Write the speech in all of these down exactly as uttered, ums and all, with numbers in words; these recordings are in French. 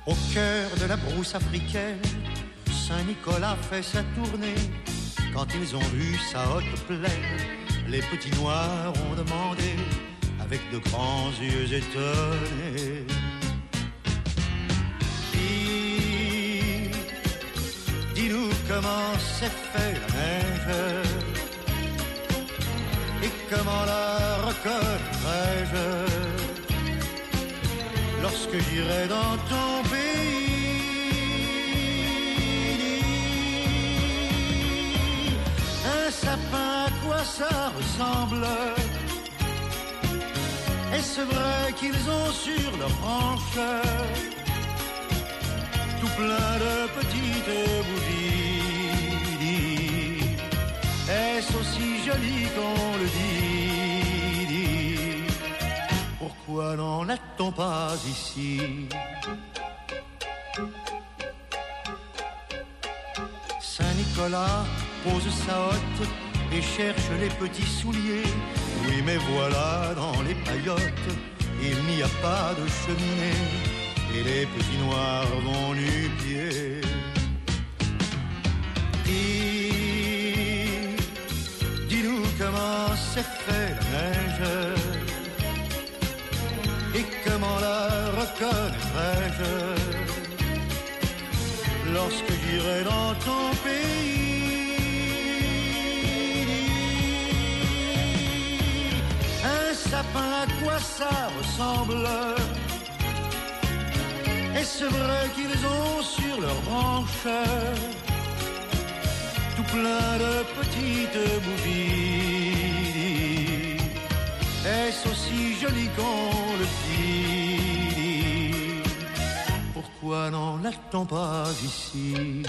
Au cœur de la brousse africaine, Saint-Nicolas fait sa tournée. Quand ils ont vu sa haute plaine, les petits noirs ont demandé, avec de grands yeux étonnés, Dis, dis-nous comment s'est fait la neige, et comment la reconnaîtrai-je lorsque j'irai dans ton pays. Un sapin, à quoi ça ressemble? Est-ce vrai qu'ils ont sur leurs branches tout plein de petites bougies? Est-ce aussi joli qu'on le dit? Pourquoi n'en a-t-on pas ici? Saint-Nicolas pose sa hotte et cherche les petits souliers. Oui, mais voilà, dans les paillotes, il n'y a pas de cheminée et les petits noirs vont nu-pieds. Dis, dis-nous comment s'est fait la neige et comment la reconnaîtrai-je lorsque j'irai dans ton pays. Un sapin, à quoi ça ressemble? Est-ce vrai qu'ils ont sur leurs branches tout plein de petites bougies? Est-ce aussi joli qu'on le dit? Pourquoi n'en a-t-on pas ici?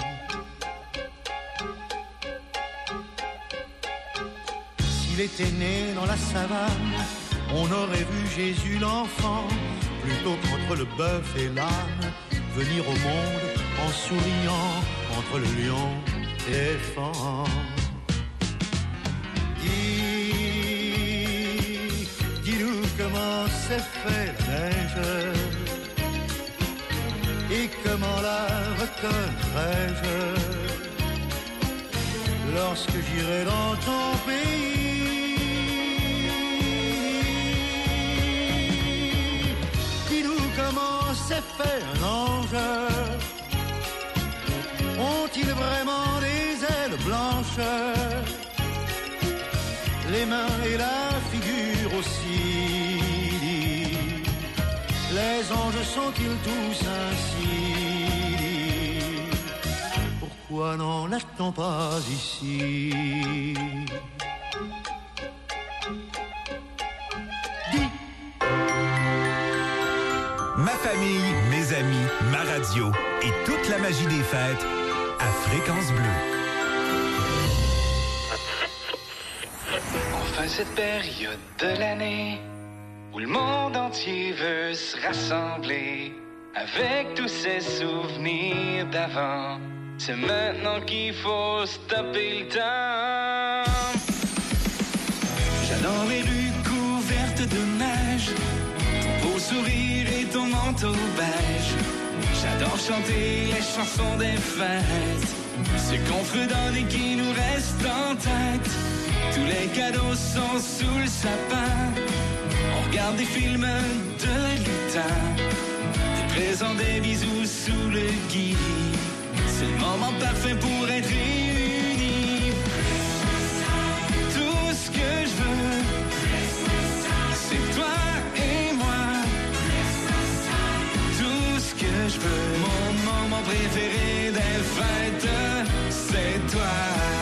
S'il était né dans la savane, on aurait vu Jésus l'enfant, plutôt qu'entre le bœuf et l'âne, venir au monde en souriant entre le lion et l'éléphant. Dis, dis-nous comment s'est fait la neige et comment la reconnaîtrai-je lorsque j'irai dans ton pays. Comment s'est fait un ange? Ont-ils vraiment des ailes blanches? Les mains et la figure aussi. Les anges sont-ils tous ainsi? Pourquoi n'en a-t-on pas ici? Ma famille, mes amis, ma radio et toute la magie des fêtes à Fréquence Bleue. Enfin cette période de l'année où le monde entier veut se rassembler avec tous ses souvenirs d'avant. C'est maintenant qu'il faut stopper le temps. J'adore les rues couvertes de neige, beau sourire et ton manteau beige. J'adore chanter les chansons des fêtes, ce qu'on fredonne et qui nous reste en tête. Tous les cadeaux sont sous le sapin, on regarde des films de lutins, des présents, des bisous sous le gui. C'est le moment parfait pour être réunis. Tout ce que je veux, c'est toi et moi. Tout ce que je veux, mon moment préféré des fêtes, c'est toi.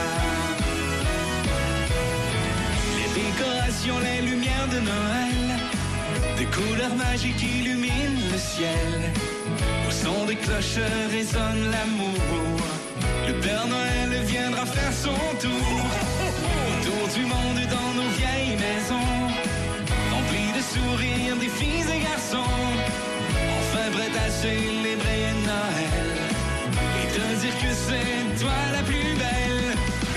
Les décorations, les lumières de Noël, des couleurs magiques illuminent le ciel. Au son des cloches résonne l'amour. Le Père Noël viendra faire son tour autour du monde dans nos vieilles maisons, remplis de sourires des filles et garçons, enfin prêts à célébrer Noël et te dire que c'est toi la plus belle.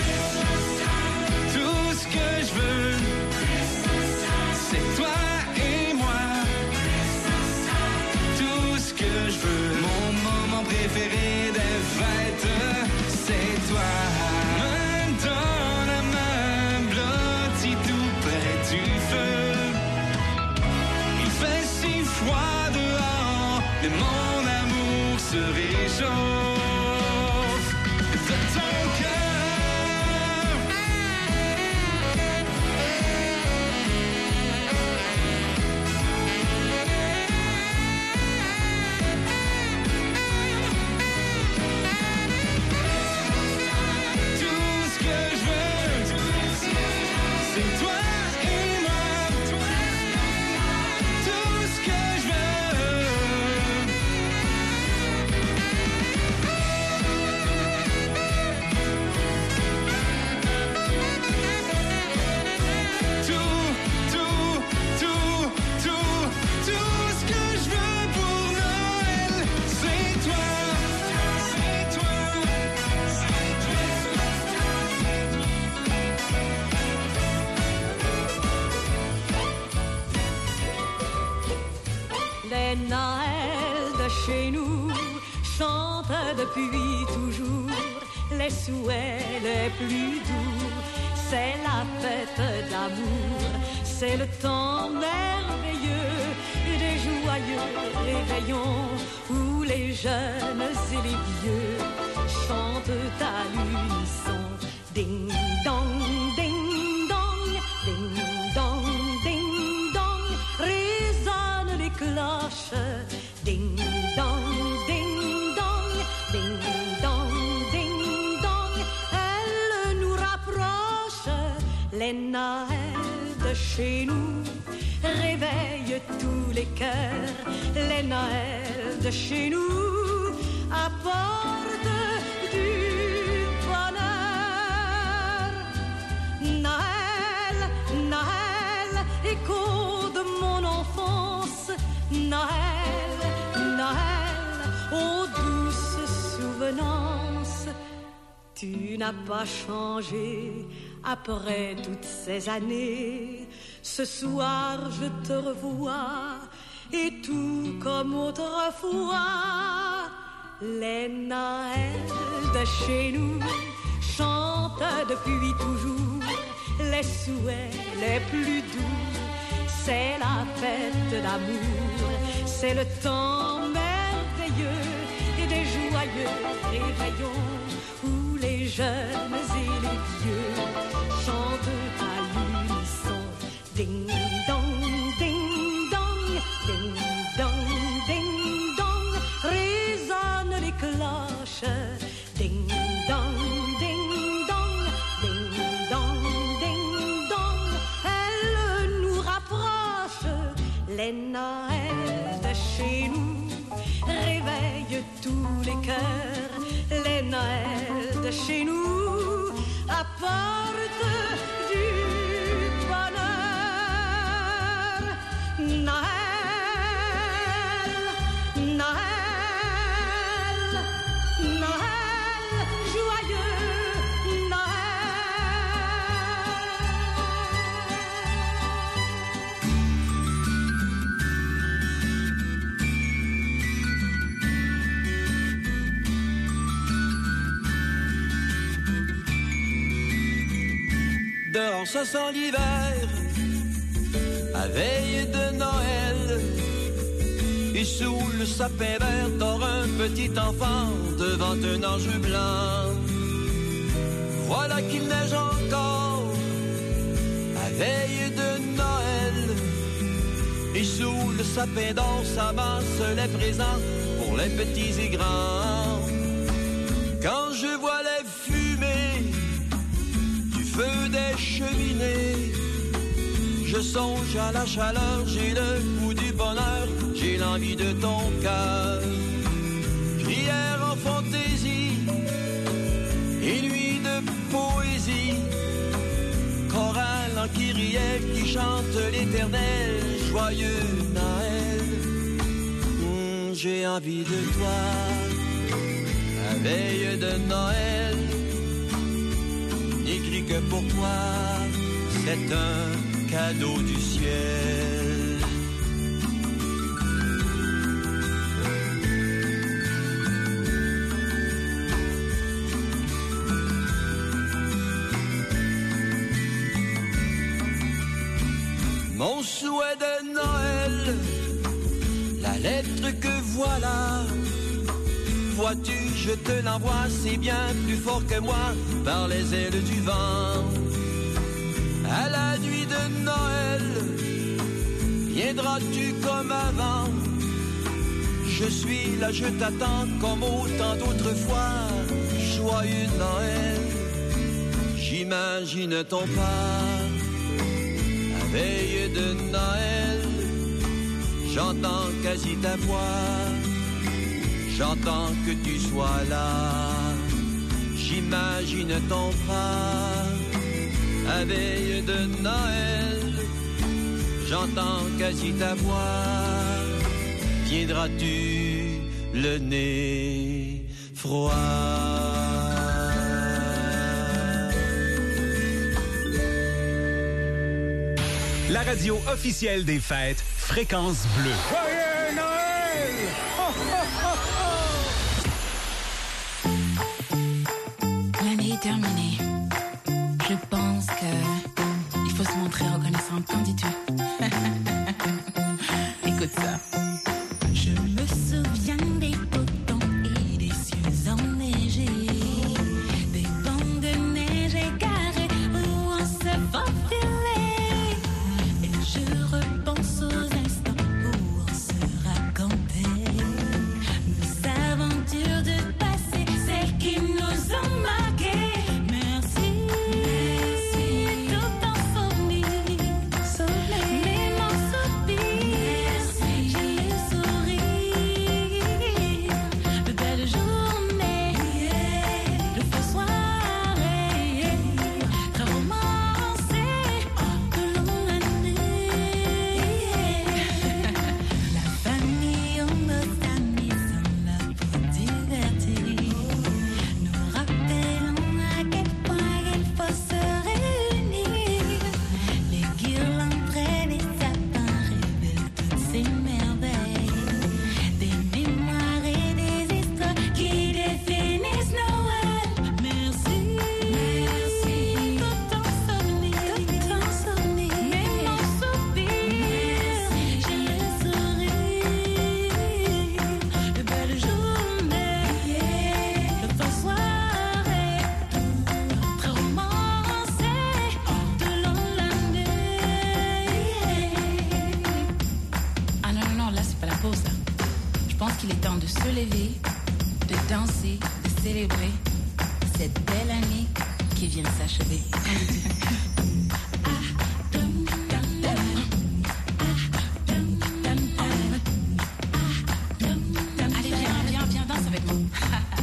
Tout ce que je veux, c'est toi et moi. Tout ce que je veux, mon se réchauffe de ton cœur. Tout ce que je veux, c'est toi. Les Noëls de chez nous chantent depuis toujours les souhaits les plus doux. C'est la fête d'amour, c'est le temps merveilleux des joyeux réveillons où les jeunes et les vieux chantent à l'unisson. Ding dong, ding dong, ding dong, ding dong, résonnent les cloches. Ding dong, ding dong, ding dong, ding dong, elles nous rapprochent. Les Noëls de chez nous réveillent tous les cœurs. Les Noëls de chez nous apportent du bonheur. Noël, Noël, écho de mon enfance. Noël, Noël, aux douces souvenances. Tu n'as pas changé après toutes ces années. Ce soir je te revois et tout comme autrefois. Les Noëls de chez nous chantent depuis toujours les souhaits les plus doux. C'est la fête d'amour, c'est le temps merveilleux et des joyeux réveillons où les jeunes et les vieux chantent à l'unisson. Ding dong, ding dong, ding dong, ding dong, résonnent les cloches. Ding dong, ding dong, ding dong, ding dong, elles nous rapprochent. Les Noëls de chez nous réveillent tous les cœurs. Les Noëls de chez nous apportent du bonheur. Noël, Noël, Noël, joyeux Dehors ça sent l'hiver, à veille de Noël, et sous le sapin vert dort un petit enfant devant un ange blanc. Voilà qu'il neige encore, à veille de Noël, et sous le sapin d'or s'amassent les présents pour les petits et grands. Quand je vois les fumées du feu des cheminées, je songe à la chaleur, j'ai le goût du bonheur, j'ai l'envie de ton cœur. Prière en fantaisie et nuit de poésie, chorale en kyrielle qui chante l'éternel, joyeux Noël. Mmh, j'ai envie de toi, la veille de Noël, n'écris que pour toi, c'est un cadeau du ciel. Mon souhait de Noël, la lettre que voilà, vois-tu, je te l'envoie, c'est bien plus fort que moi, par les ailes du vent. À la nuit de Noël, viendras-tu comme avant? Je suis là, je t'attends comme autant d'autres fois. Joyeux Noël, j'imagine ton pas. La veille de Noël, j'entends quasi ta voix. J'entends que tu sois là. J'imagine ton pas. La veille de Noël, j'entends quasi ta voix. Viendras-tu le nez froid? La radio officielle des fêtes, Fréquence Bleue. Joyeux Noël! Oh, oh, oh, oh. L'année est terminée. Je pense que il faut se montrer reconnaissant. Qu'en dis-tu? Écoute ça. Je me souviens des potons et des cieux enneigés, des bancs de neige égarés où on se faufilait. Et je repense aux instants où on se racontait nos aventures de passé, celles qui nous ont marquées. Merci, merci, tout en souvenirs, souvenirs, mes mots soupirs. J'ai le sourire, de belles journées, de faux soirées, très romancées, de longue année. La famille ou nos amis sont là pour divertir, nous rappelons à quel point il faut se réunir. Les guirlandes près des sapins révèlent toutes ces merveilles, des mémoires et des histoires qui définissent Noël. Merci, merci, tout en souvenirs, tout en souvenirs, mes mots soupirs. J'ai le sourire, de belles journées, de faux soirées, très romancées, de longue l'année. Ah non, non, non, là c'est pas la pause là. Je pense qu'il est temps de se lever, de danser, de célébrer cette belle année qui vient de s'achever. Allez, viens, viens, viens, danse avec moi.